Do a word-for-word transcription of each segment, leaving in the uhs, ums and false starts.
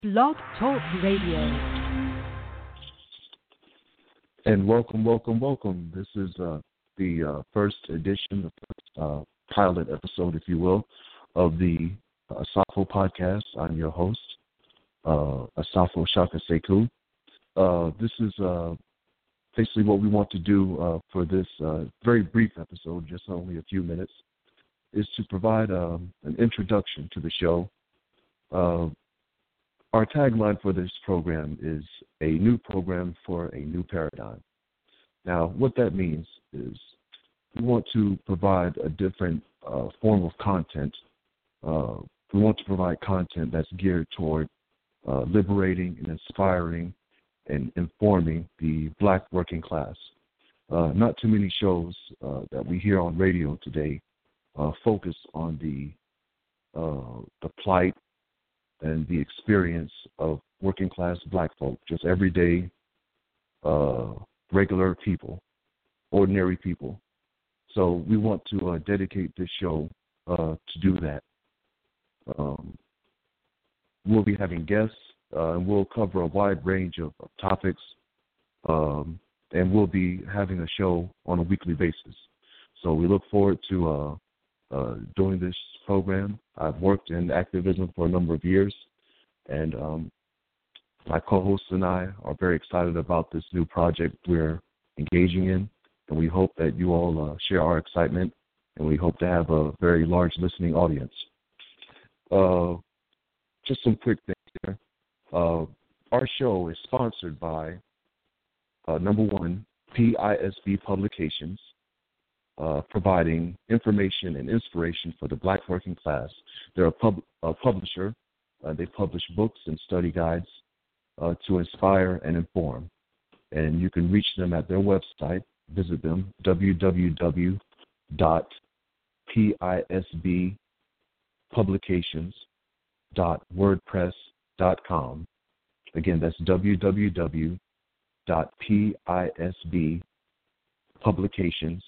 Blog Talk Radio. And welcome, welcome, welcome. This is uh, the uh, first edition, the first uh, pilot episode, if you will, of the uh, Asafo podcast. I'm your host, uh, Asafo Shaka Sekou. Uh, this is uh, basically what we want to do uh, for this uh, very brief episode, just only a few minutes, is to provide um, an introduction to the show. Uh, Our tagline for this program is a new program for a new paradigm. Now, what that means is we want to provide a different uh, form of content. Uh, we want to provide content that's geared toward uh, liberating and inspiring and informing the black working class. Uh, not too many shows uh, that we hear on radio today uh, focus on the uh, the plight and the experience of working class black folk, just everyday, uh, regular people, ordinary people. So we want to uh, dedicate this show uh, to do that. Um, we'll be having guests, uh, and we'll cover a wide range of, of topics, um, and we'll be having a show on a weekly basis. So we look forward to uh, uh, doing this program. I've worked in activism for a number of years, and um, my co-hosts and I are very excited about this new project we're engaging in, and we hope that you all uh, share our excitement, and we hope to have a very large listening audience. Uh, just some quick things here. Uh, our show is sponsored by, uh, number one, P I S B Publications, Uh, providing information and inspiration for the black working class. They're a, pub- a publisher. Uh, they publish books and study guides uh, to inspire and inform. And you can reach them at their website. Visit them, w w w dot p i s b publications dot wordpress dot com. Again, that's w w w dot p i s b publications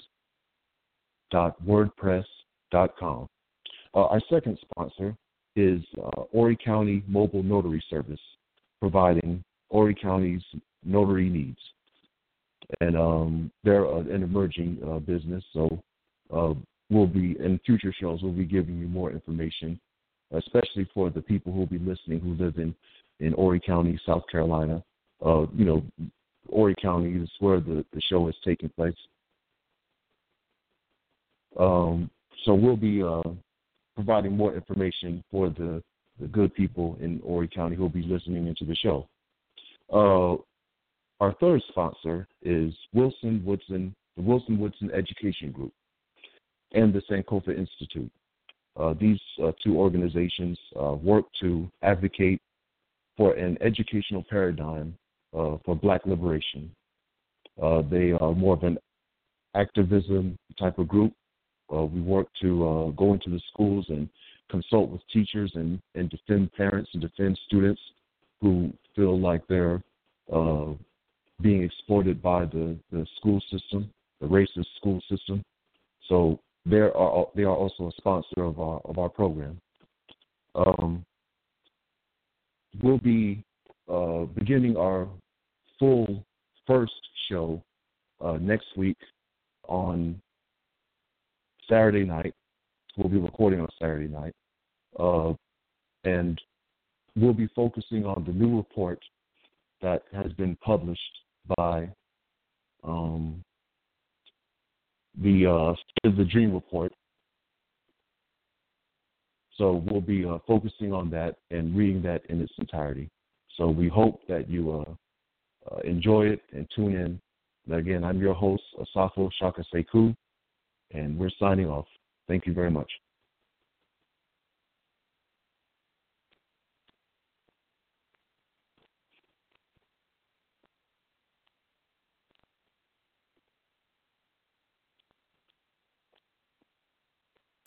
dot wordpress dot com. Uh, our second sponsor is uh, Horry County Mobile Notary Service, providing Horry County's notary needs. And um, they're uh, an emerging uh, business, so uh, we'll be, in future shows, we'll be giving you more information, especially for the people who will be listening who live in, in Horry County, South Carolina. Uh, you know, Horry County is where the, the show is taking place. Um, so we'll be uh, providing more information for the, the good people in Horry County who will be listening into the show. Uh, our third sponsor is Wilson Woodson, the Wilson Woodson Education Group, and the Sankofa Institute. Uh, these uh, two organizations uh, work to advocate for an educational paradigm uh, for black liberation. Uh, they are more of an activism type of group. Uh, we work to uh, go into the schools and consult with teachers and, and defend parents and defend students who feel like they're uh, being exploited by the, the school system, the racist school system. So they are they are also a sponsor of our of our program. Um, we'll be uh, beginning our full first show uh, next week on Saturday night. We'll be recording on Saturday night. Uh, and we'll be focusing on the new report that has been published by um, the uh, State of the Dream report. So we'll be uh, focusing on that and reading that in its entirety. So we hope that you uh, uh, enjoy it and tune in. And again, I'm your host, Asafo Shaka Sekou, and we're signing off. Thank you very much.